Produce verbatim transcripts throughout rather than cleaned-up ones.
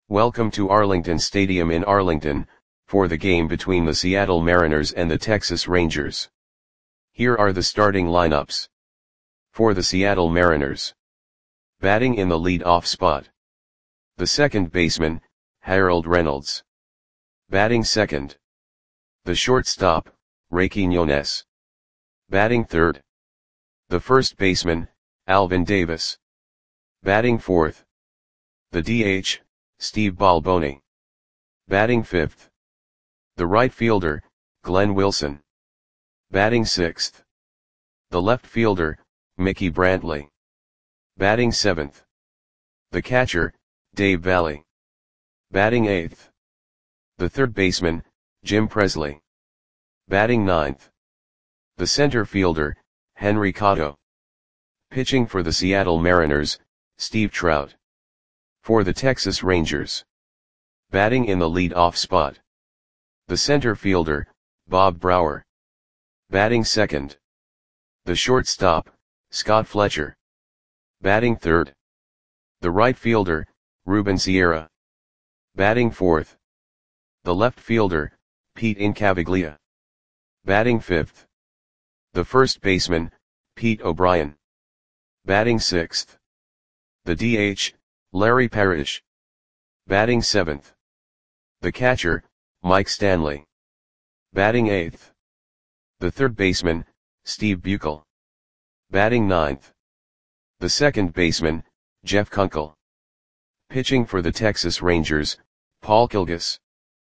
Welcome to Arlington Stadium in Arlington, for the game between the Seattle Mariners and the Texas Rangers. Here are the starting lineups. For the Seattle Mariners. Batting in the lead-off spot. The second baseman, Harold Reynolds. Batting second. The shortstop, Ray Quiñones. Batting third. The first baseman, Alvin Davis. Batting fourth. The D H, Steve Balboni. Batting fifth. The right fielder, Glenn Wilson. Batting sixth. The left fielder, Mickey Brantley. Batting seventh. The catcher, Dave Valle. Batting eighth. The third baseman, Jim Presley. Batting ninth. The center fielder, Henry Cotto. Pitching for the Seattle Mariners, Steve Trout. For the Texas Rangers. Batting in the lead-off spot. The center fielder, Bob Brouwer. Batting second. The shortstop, Scott Fletcher. Batting third. The right fielder, Ruben Sierra. Batting fourth. The left fielder, Pete Incaviglia. Batting fifth. The first baseman, Pete O'Brien. Batting sixth. The D H, Larry Parrish. Batting seventh. The catcher, Mike Stanley. Batting eighth. The third baseman, Steve Buechel. Batting ninth. The second baseman, Jeff Kunkel. Pitching for the Texas Rangers, Paul Kilgus.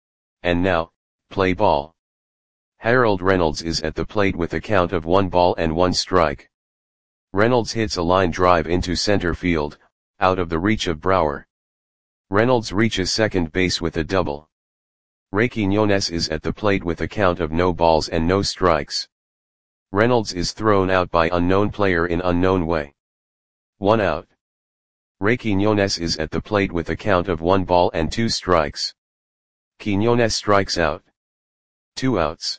And now, play ball. Harold Reynolds is at the plate with a count of one ball and one strike. Reynolds hits a line drive into center field, out of the reach of Brouwer. Reynolds reaches second base with a double. Ray Quiñones is at the plate with a count of no balls and no strikes. Reynolds is thrown out by unknown player in unknown way. One out. Ray Quiñones is at the plate with a count of one ball and two strikes. Quiñones strikes out. Two outs.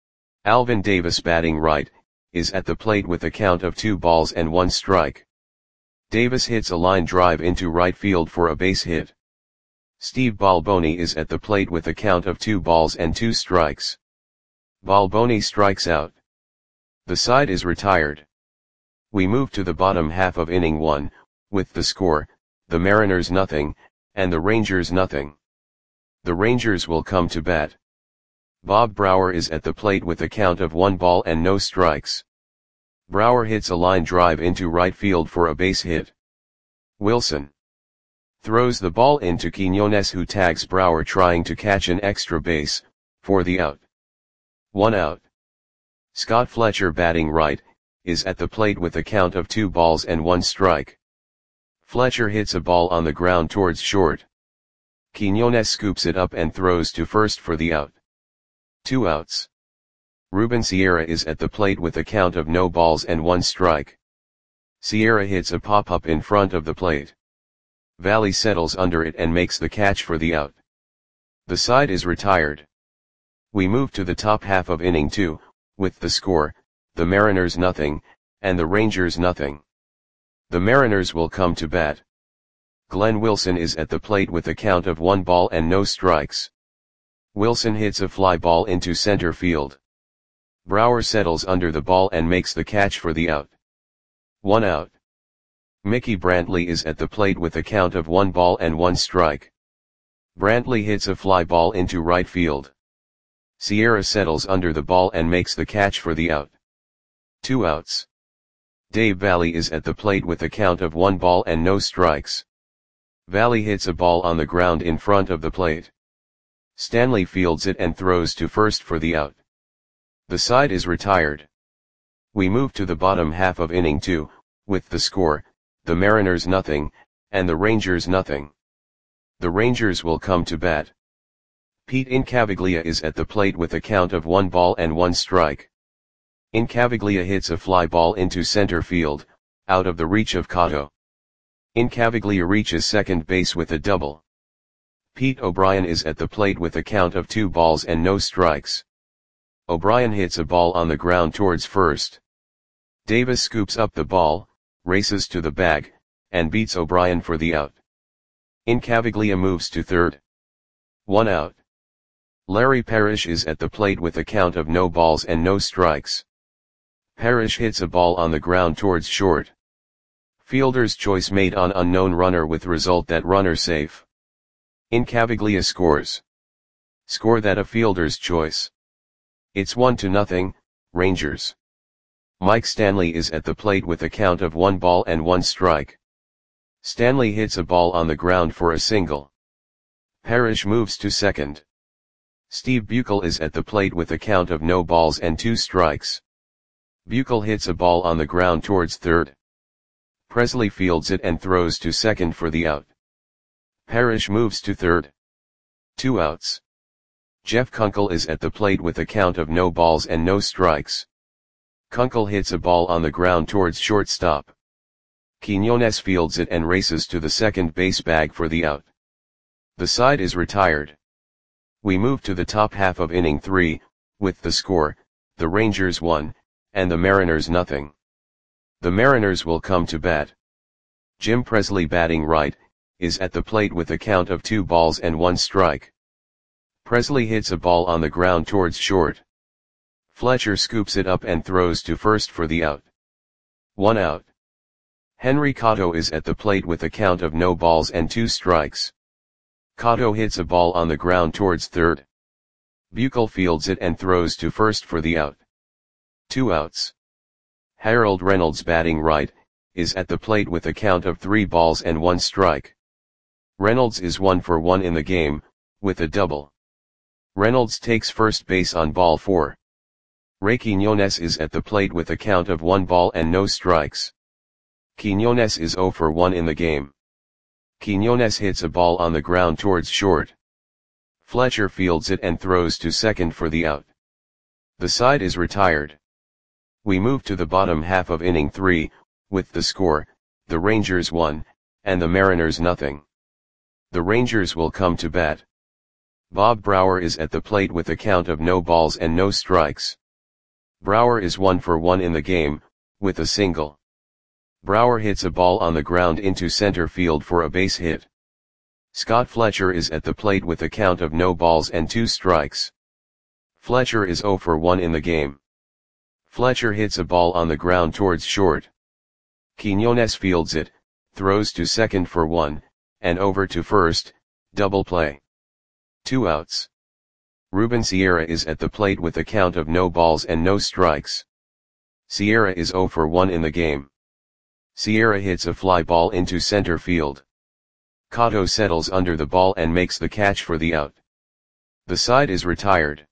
Alvin Davis, batting right, is at the plate with a count of two balls and one strike. Davis hits a line drive into right field for a base hit. Steve Balboni is at the plate with a count of two balls and two strikes. Balboni strikes out. The side is retired. We move to the bottom half of inning one, with the score, the Mariners nothing, and the Rangers nothing. The Rangers will come to bat. Bob Brouwer is at the plate with a count of one ball and no strikes. Brouwer hits a line drive into right field for a base hit. Wilson throws the ball into Quiñones, who tags Brouwer trying to catch an extra base, for the out. One out. Scott Fletcher, batting right, is at the plate with a count of two balls and one strike. Fletcher hits a ball on the ground towards short. Quiñones scoops it up and throws to first for the out. Two outs. Ruben Sierra is at the plate with a count of no balls and one strike. Sierra hits a pop-up in front of the plate. Valle settles under it and makes the catch for the out. The side is retired. We move to the top half of inning two, with the score, the Mariners nothing, and the Rangers nothing. The Mariners will come to bat. Glenn Wilson is at the plate with a count of one ball and no strikes. Wilson hits a fly ball into center field. Brouwer settles under the ball and makes the catch for the out. One out. Mickey Brantley is at the plate with a count of one ball and one strike. Brantley hits a fly ball into right field. Sierra settles under the ball and makes the catch for the out. Two outs. Dave Valle is at the plate with a count of one ball and no strikes. Valle hits a ball on the ground in front of the plate. Stanley fields it and throws to first for the out. The side is retired. We move to the bottom half of inning two, with the score, the Mariners nothing, and the Rangers nothing. The Rangers will come to bat. Pete Incaviglia is at the plate with a count of one ball and one strike. Incaviglia hits a fly ball into center field, out of the reach of Cotto. Incaviglia reaches second base with a double. Pete O'Brien is at the plate with a count of two balls and no strikes. O'Brien hits a ball on the ground towards first. Davis scoops up the ball, races to the bag, and beats O'Brien for the out. Incaviglia moves to third. One out. Larry Parrish is at the plate with a count of no balls and no strikes. Parrish hits a ball on the ground towards short. Fielder's choice made on unknown runner with result that runner safe. Incaviglia scores. Score that a fielder's choice. It's one to nothing, Rangers. Mike Stanley is at the plate with a count of one ball and one strike. Stanley hits a ball on the ground for a single. Parrish moves to second. Steve Buechel is at the plate with a count of no balls and two strikes. Buechel hits a ball on the ground towards third. Presley fields it and throws to second for the out. Parrish moves to third. Two outs. Jeff Kunkel is at the plate with a count of no balls and no strikes. Kunkel hits a ball on the ground towards shortstop. Quiñones fields it and races to the second base bag for the out. The side is retired. We move to the top half of inning three, with the score, the Rangers one, and the Mariners nothing. The Mariners will come to bat. Jim Presley batting right, is at the plate with a count of two balls and one strike. Presley hits a ball on the ground towards short. Fletcher scoops it up and throws to first for the out. One out. Henry Cotto is at the plate with a count of no balls and two strikes. Cotto hits a ball on the ground towards third. Buechel fields it and throws to first for the out. Two outs. Harold Reynolds batting right, is at the plate with a count of three balls and one strike. Reynolds is one for one in the game, with a double. Reynolds takes first base on ball four. Ray Quiñones is at the plate with a count of one ball and no strikes. Quiñones is zero for one in the game. Quiñones hits a ball on the ground towards short. Fletcher fields it and throws to second for the out. The side is retired. We move to the bottom half of inning three, with the score, the Rangers one, and the Mariners nothing. The Rangers will come to bat. Bob Brouwer is at the plate with a count of no balls and no strikes. Brouwer is one for one in the game, with a single. Brouwer hits a ball on the ground into center field for a base hit. Scott Fletcher is at the plate with a count of no balls and two strikes. Fletcher is zero for one in the game. Fletcher hits a ball on the ground towards short. Quiñones fields it, throws to second for one, and over to first, double play. Two outs. Ruben Sierra is at the plate with a count of no balls and no strikes. Sierra is zero for one in the game. Sierra hits a fly ball into center field. Cotto settles under the ball and makes the catch for the out. The side is retired.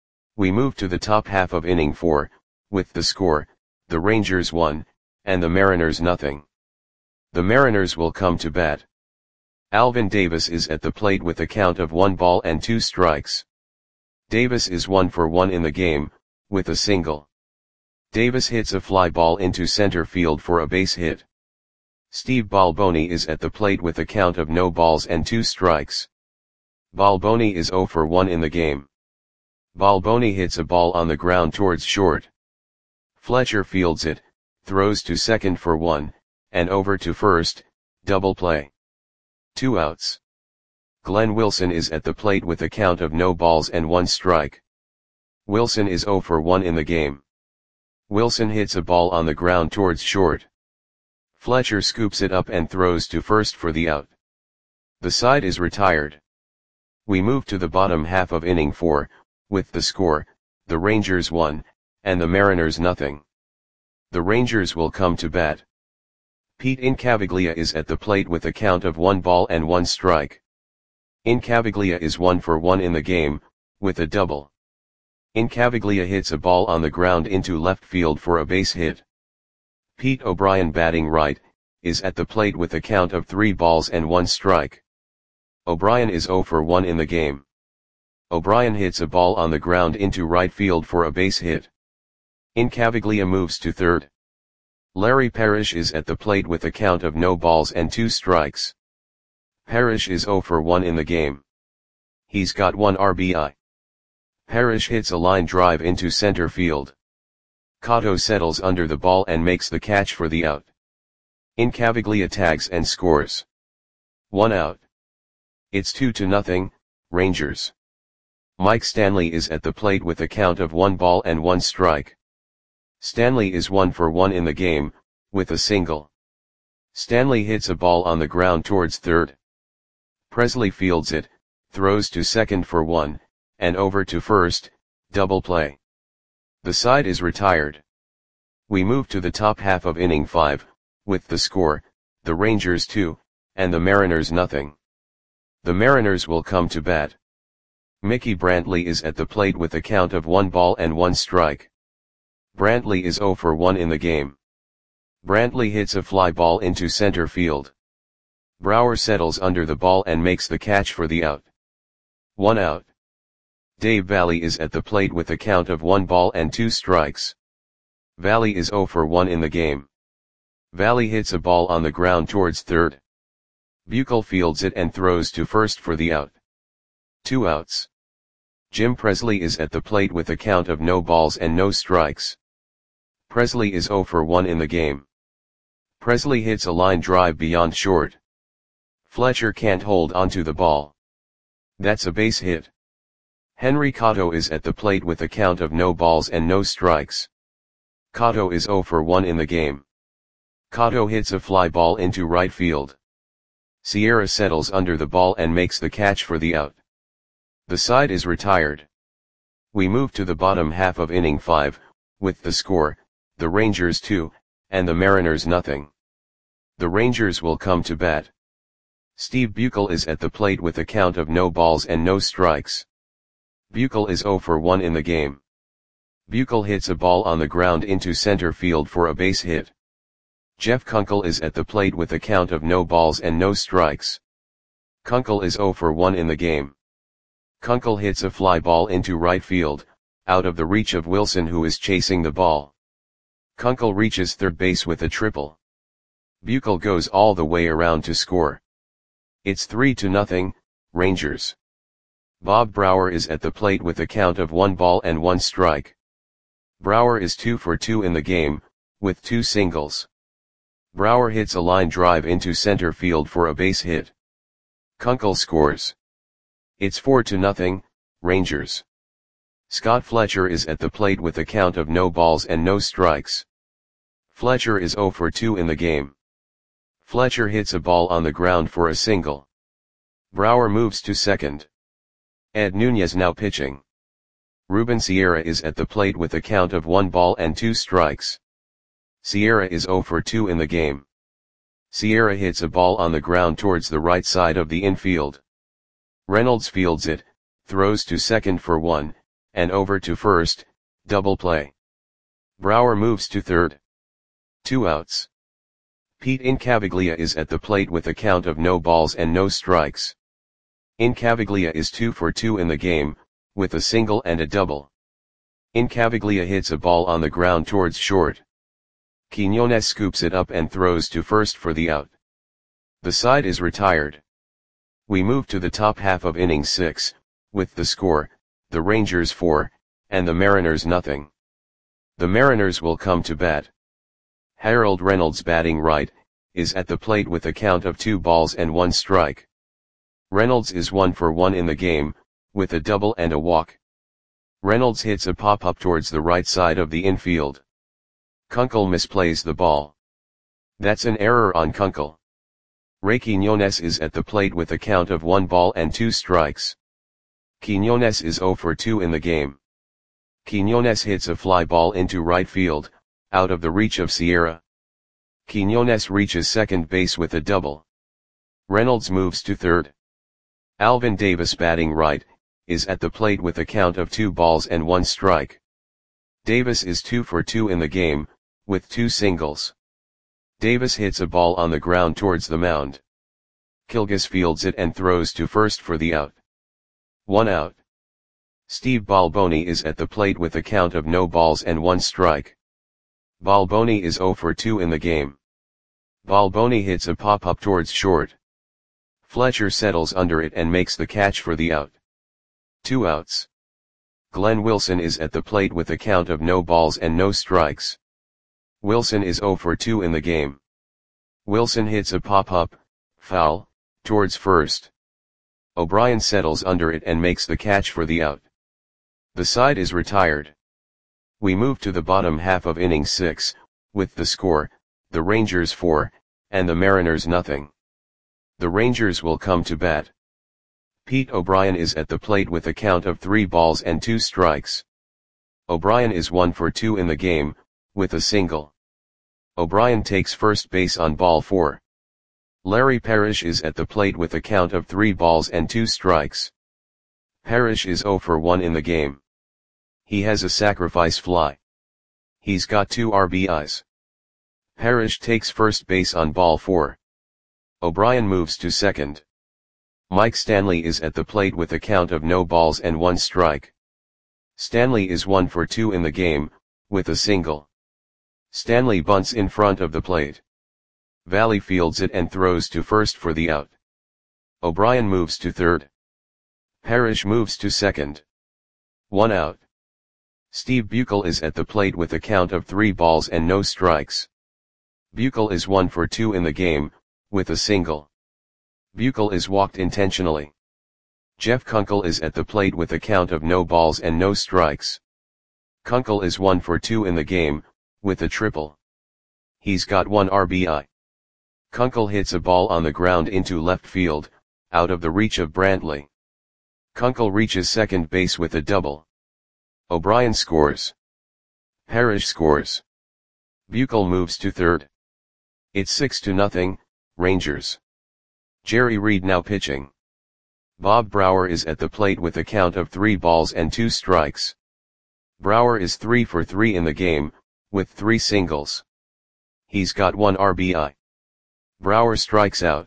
We move to the top half of inning four, with the score, the Rangers one, and the Mariners nothing. The Mariners will come to bat. Alvin Davis is at the plate with a count of one ball and two strikes. Davis is one for one in the game, with a single. Davis hits a fly ball into center field for a base hit. Steve Balboni is at the plate with a count of no balls and two strikes. Balboni is zero for one in the game. Balboni hits a ball on the ground towards short. Fletcher fields it, throws to second for one, and over to first, double play. Two outs. Glenn Wilson is at the plate with a count of no balls and one strike. Wilson is zero for one in the game. Wilson hits a ball on the ground towards short. Fletcher scoops it up and throws to first for the out. The side is retired. We move to the bottom half of inning four, with the score, the Rangers one, and the Mariners nothing. The Rangers will come to bat. Pete Incaviglia is at the plate with a count of one ball and one strike. Incaviglia is one for one in the game, with a double. Incaviglia hits a ball on the ground into left field for a base hit. Pete O'Brien batting right, is at the plate with a count of three balls and one strike. O'Brien is zero for one in the game. O'Brien hits a ball on the ground into right field for a base hit. Incaviglia moves to third. Larry Parrish is at the plate with a count of no balls and two strikes. Parrish is zero for one in the game. He's got one R B I. Parrish hits a line drive into center field. Cotto settles under the ball and makes the catch for the out. Incaviglia tags and scores. One out. It's two to nothing, Rangers. Mike Stanley is at the plate with a count of one ball and one strike. Stanley is one for one in the game, with a single. Stanley hits a ball on the ground towards third. Presley fields it, throws to second for one, and over to first, double play. The side is retired. We move to the top half of inning five, with the score, the Rangers two, and the Mariners nothing. The Mariners will come to bat. Mickey Brantley is at the plate with a count of one ball and one strike. Brantley is zero for one in the game. Brantley hits a fly ball into center field. Brower settles under the ball and makes the catch for the out. One out. Dave Valle is at the plate with a count of one ball and two strikes. Valle is zero for one in the game. Valle hits a ball on the ground towards third. Buechel fields it and throws to first for the out. Two outs. Jim Presley is at the plate with a count of no balls and no strikes. Presley is zero for one in the game. Presley hits a line drive beyond short. Fletcher can't hold onto the ball. That's a base hit. Henry Cotto is at the plate with a count of no balls and no strikes. Cotto is zero for one in the game. Cotto hits a fly ball into right field. Sierra settles under the ball and makes the catch for the out. The side is retired. We move to the bottom half of inning five, with the score, the Rangers two, and the Mariners nothing. The Rangers will come to bat. Steve Buechel is at the plate with a count of no balls and no strikes. Buechel is zero for one in the game. Buechel hits a ball on the ground into center field for a base hit. Jeff Kunkel is at the plate with a count of no balls and no strikes. Kunkel is zero for one in the game. Kunkel hits a fly ball into right field, out of the reach of Wilson who is chasing the ball. Kunkel reaches third base with a triple. Buechel goes all the way around to score. It's three to nothing, Rangers. Bob Brower is at the plate with a count of one ball and one strike. Brower is two for two in the game, with two singles. Brower hits a line drive into center field for a base hit. Kunkel scores. It's four to nothing, Rangers. Scott Fletcher is at the plate with a count of no balls and no strikes. Fletcher is zero for two in the game. Fletcher hits a ball on the ground for a single. Brower moves to second. Ed Nunez now pitching. Ruben Sierra is at the plate with a count of one ball and two strikes. Sierra is zero for two in the game. Sierra hits a ball on the ground towards the right side of the infield. Reynolds fields it, throws to second for one, and over to first, double play. Brower moves to third. Two outs. Pete Incaviglia is at the plate with a count of no balls and no strikes. Incaviglia is two for two in the game, with a single and a double. Incaviglia hits a ball on the ground towards short. Quiñones scoops it up and throws to first for the out. The side is retired. We move to the top half of inning six, with the score, the Rangers four, and the Mariners nothing. The Mariners will come to bat. Harold Reynolds batting right, is at the plate with a count of two balls and one strike. Reynolds is one for one in the game, with a double and a walk. Reynolds hits a pop-up towards the right side of the infield. Kunkel misplays the ball. That's an error on Kunkel. Ray Quiñones is at the plate with a count of one ball and two strikes. Quiñones is zero for two in the game. Quiñones hits a fly ball into right field, out of the reach of Sierra. Quiñones reaches second base with a double. Reynolds moves to third. Alvin Davis batting right, is at the plate with a count of two balls and one strike. Davis is two for two in the game, with two singles. Davis hits a ball on the ground towards the mound. Kilgus fields it and throws to first for the out. One out. Steve Balboni is at the plate with a count of no balls and one strike. Balboni is zero for two in the game. Balboni hits a pop-up towards short. Fletcher settles under it and makes the catch for the out. Two outs. Glenn Wilson is at the plate with a count of no balls and no strikes. Wilson is zero for two in the game. Wilson hits a pop-up, foul, towards first. O'Brien settles under it and makes the catch for the out. The side is retired. We move to the bottom half of inning six, with the score, the Rangers four, and the Mariners nothing. The Rangers will come to bat. Pete O'Brien is at the plate with a count of three balls and two strikes. O'Brien is one for two in the game, with a single. O'Brien takes first base on ball four. Larry Parrish is at the plate with a count of three balls and two strikes. Parrish is zero for one in the game. He has a sacrifice fly. He's got two R B Is. Parrish takes first base on ball four. O'Brien moves to second. Mike Stanley is at the plate with a count of no balls and one strike. Stanley is one for two in the game, with a single. Stanley bunts in front of the plate. Valley fields it and throws to first for the out. O'Brien moves to third. Parrish moves to second. One out. Steve Buechel is at the plate with a count of three balls and no strikes. Buechel is one for two in the game, with a single. Buechel is walked intentionally. Jeff Kunkel is at the plate with a count of no balls and no strikes. Kunkel is one for two in the game, with a triple. He's got one R B I. Kunkel hits a ball on the ground into left field, out of the reach of Brantley. Kunkel reaches second base with a double. O'Brien scores. Parrish scores. Buechel moves to third. It's six to nothing, Rangers. Jerry Reed now pitching. Bob Brower is at the plate with a count of three balls and two strikes. Brower is three for three in the game, with three singles. He's got one R B I. Brower strikes out.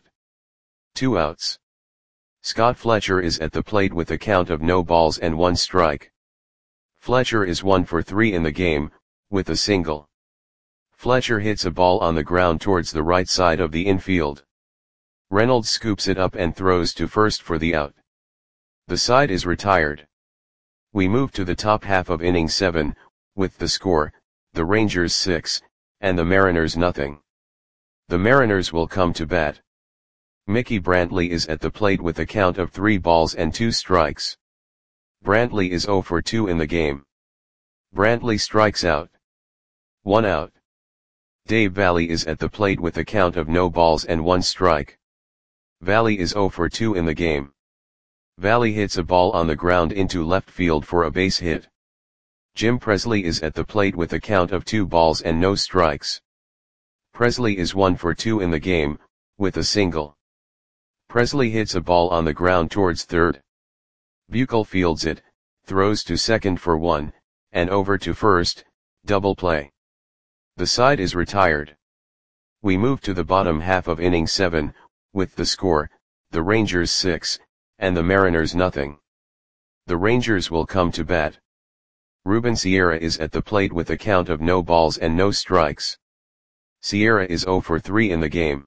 Two outs. Scott Fletcher is at the plate with a count of no balls and one strike. Fletcher is one for three in the game, with a single. Fletcher hits a ball on the ground towards the right side of the infield. Reynolds scoops it up and throws to first for the out. The side is retired. We move to the top half of inning seven, with the score, the Rangers six, and the Mariners nothing. The Mariners will come to bat. Mickey Brantley is at the plate with a count of three balls and two strikes. Brantley is zero for two in the game. Brantley strikes out. One out. Dave Valley is at the plate with a count of no balls and one strike. Valley is zero for two in the game. Valley hits a ball on the ground into left field for a base hit. Jim Presley is at the plate with a count of two balls and no strikes. Presley is one for two in the game, with a single. Presley hits a ball on the ground towards third. Buechel fields it, throws to second for one, and over to first, double play. The side is retired. We move to the bottom half of inning seven, with the score, the Rangers six, and the Mariners nothing. The Rangers will come to bat. Ruben Sierra is at the plate with a count of no balls and no strikes. Sierra is zero for three in the game.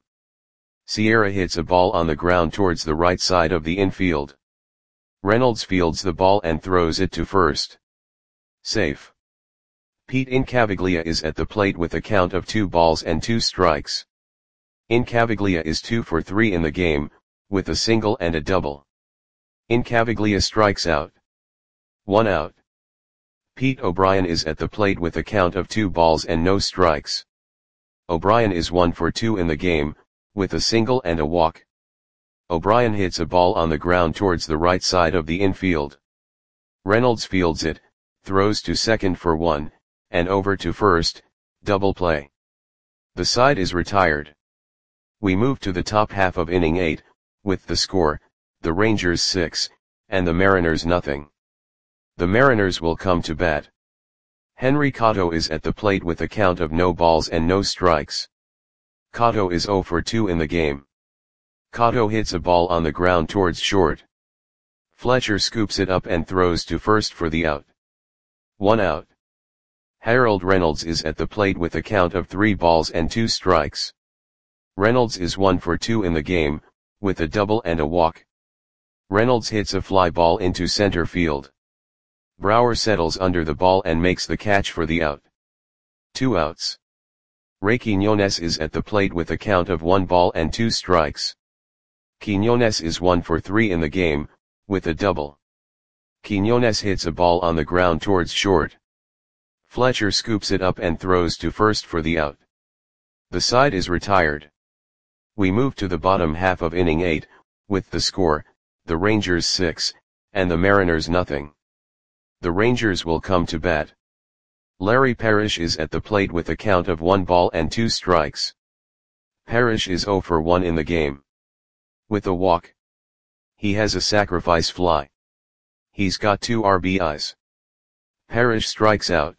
Sierra hits a ball on the ground towards the right side of the infield. Reynolds fields the ball and throws it to first. Safe. Pete Incaviglia is at the plate with a count of two balls and two strikes. Incaviglia is two for three in the game, with a single and a double. Incaviglia strikes out. One out. Pete O'Brien is at the plate with a count of two balls and no strikes. O'Brien is one for two in the game, with a single and a walk. O'Brien hits a ball on the ground towards the right side of the infield. Reynolds fields it, throws to second for one, and over to first, double play. The side is retired. We move to the top half of inning eight, with the score, the Rangers six, and the Mariners nothing. The Mariners will come to bat. Henry Cotto is at the plate with a count of no balls and no strikes. Cotto is zero for two in the game. Cotto hits a ball on the ground towards short. Fletcher scoops it up and throws to first for the out. One out. Harold Reynolds is at the plate with a count of three balls and two strikes. Reynolds is one for two in the game, with a double and a walk. Reynolds hits a fly ball into center field. Brower settles under the ball and makes the catch for the out. Two outs. Ray Quiñones is at the plate with a count of one ball and two strikes. Quiñones is one for three in the game, with a double. Quiñones hits a ball on the ground towards short. Fletcher scoops it up and throws to first for the out. The side is retired. We move to the bottom half of inning eight, with the score, the Rangers six, and the Mariners nothing. The Rangers will come to bat. Larry Parrish is at the plate with a count of one ball and two strikes. Parrish is zero for one in the game. With a walk. He has a sacrifice fly. He's got two R B Is. Parrish strikes out.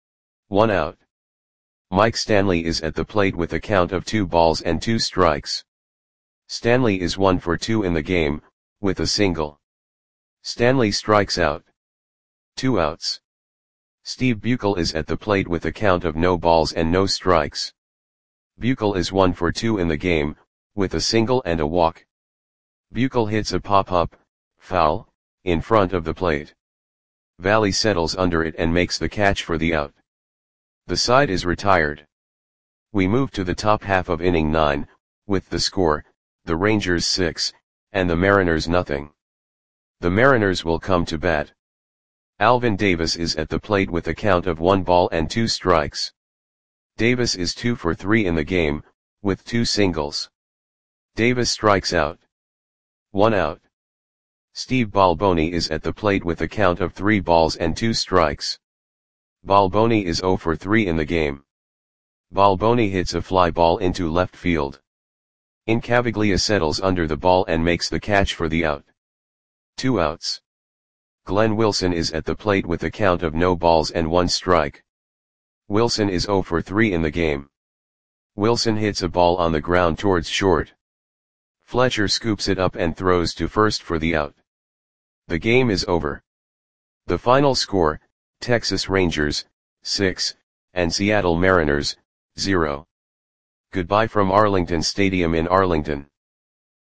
One out. Mike Stanley is at the plate with a count of two balls and two strikes. Stanley is one for two in the game, with a single. Stanley strikes out. Two outs. Steve Buechel is at the plate with a count of no balls and no strikes. Buechel is one for two in the game, with a single and a walk. Buechel hits a pop-up, foul, in front of the plate. Valley settles under it and makes the catch for the out. The side is retired. We move to the top half of inning nine, with the score, the Rangers six, and the Mariners nothing. The Mariners will come to bat. Alvin Davis is at the plate with a count of one ball and two strikes. Davis is two for three in the game, with two singles. Davis strikes out. One out. Steve Balboni is at the plate with a count of three balls and two strikes. Balboni is zero for three in the game. Balboni hits a fly ball into left field. Incaviglia settles under the ball and makes the catch for the out. Two outs. Glenn Wilson is at the plate with a count of no balls and one strike. Wilson is zero for three in the game. Wilson hits a ball on the ground towards short. Fletcher scoops it up and throws to first for the out. The game is over. The final score, Texas Rangers, six, and Seattle Mariners, zero. Goodbye from Arlington Stadium in Arlington.